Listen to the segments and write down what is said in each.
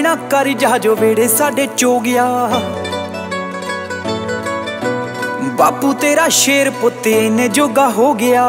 देना कर जा जो वेड़े साडे चो गया। बापू तेरा शेर पुत्ते ने जोगा हो गया।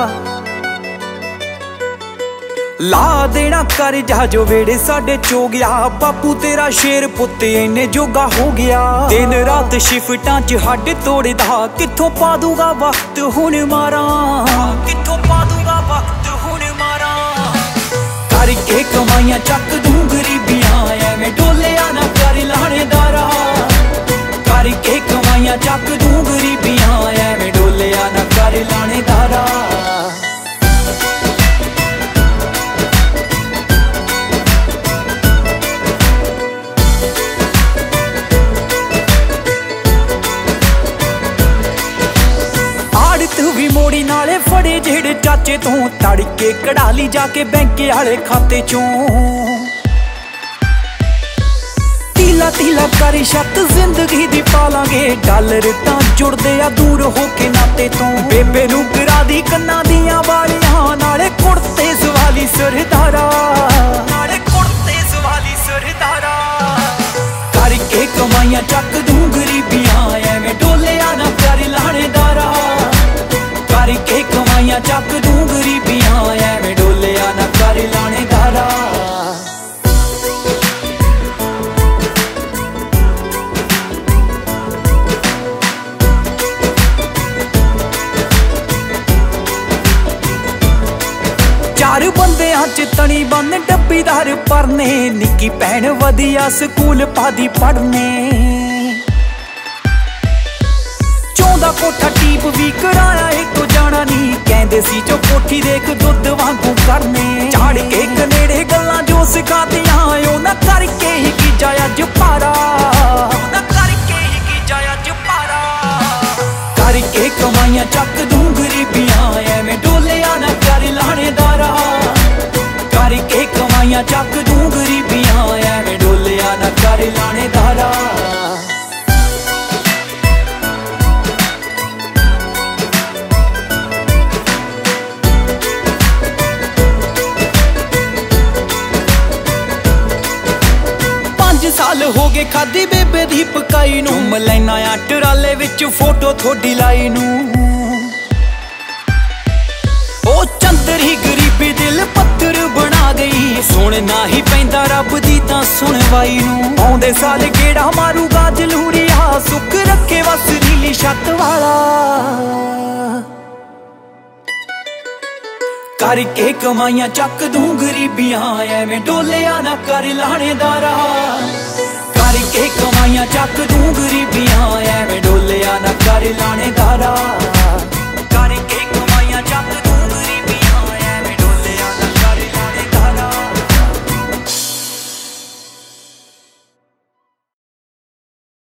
ला देना कर जा जो वेड़े साडे चो गया। बापू तेरा शेर पुत्ते ने जोगा हो गया। दिन रात शिफ्टां च हड्ड तोड़दा कित्थों पा दूगा वक्त हुण मारा। कित्थों पा दूगा वक्त हुण मारा। करके कमाइयां चक दूं गरीबियां एवें डोलिया ना कर लाणेदारा। करके कमाइयां चक दूं गरीबियां एवें डोलिया ना कर लाणेदारा। भी मोड़ी नाले फड़े जेड़े चाचे तू तड़के कढ़ा ली जाके बैंक आले खाते चों। तीला तीला कर छत जिंदगी दी पालांगे डॉलर तां जुड़दे आ दूर होके नाते तों। बेबे नू करा दी कन्ना दियां वालियां नाले कुड़ते सवाली सरदारा। नाले कुड़ते सवाली सरदारा। करके कमाइयां चक दूं गरीबियां एवें डोलिया ना कर लाणेदारा। करके कमाइयां चक दूं गरीबियां एवें डोलिया ना कर लाणेदारा। चार बंदियां च तनी बन डब्बीदार परने। निक्की भैन वधिया स्कूल पादी पढ़ने। चौंदा कोठा टीप भी कराया एक तो जाना नी। कहंदे सी जो कोठी देख दुध वांगू करने। झाड़ के कनेड़े गल्लां जो सिखातियां ओ ना करके ही की जाया जपारा। ना करके ही की जाया जपारा। करके कमाइयां चक दूं गरीबियां एवें डोलिया ना कर लाणेदारा। करके कमाइयां चक दूं गरीबियां एवें डोलिया ना कर लाणेदारा। साल हो गए खादी बेबे दी पकाई नू। मलैना आ टराले विच फोटो थोड़ी लाई नू। ओ चंदर ही गरीबी दिल पत्थर बना गई। सुनना ही पैंदा रब दी तां सुनवाई नू। आउंदे साल गेड़ा मारूगा जलूरिया सुख रखे वस नीली छत वाला। करके कमाइयां चक दूं गरीबियां एवें डोलिया ना कर लाणेदारा। करके कमाइयां चक दूं गरीबियां एवें डोलिया ना कर लाणेदारा।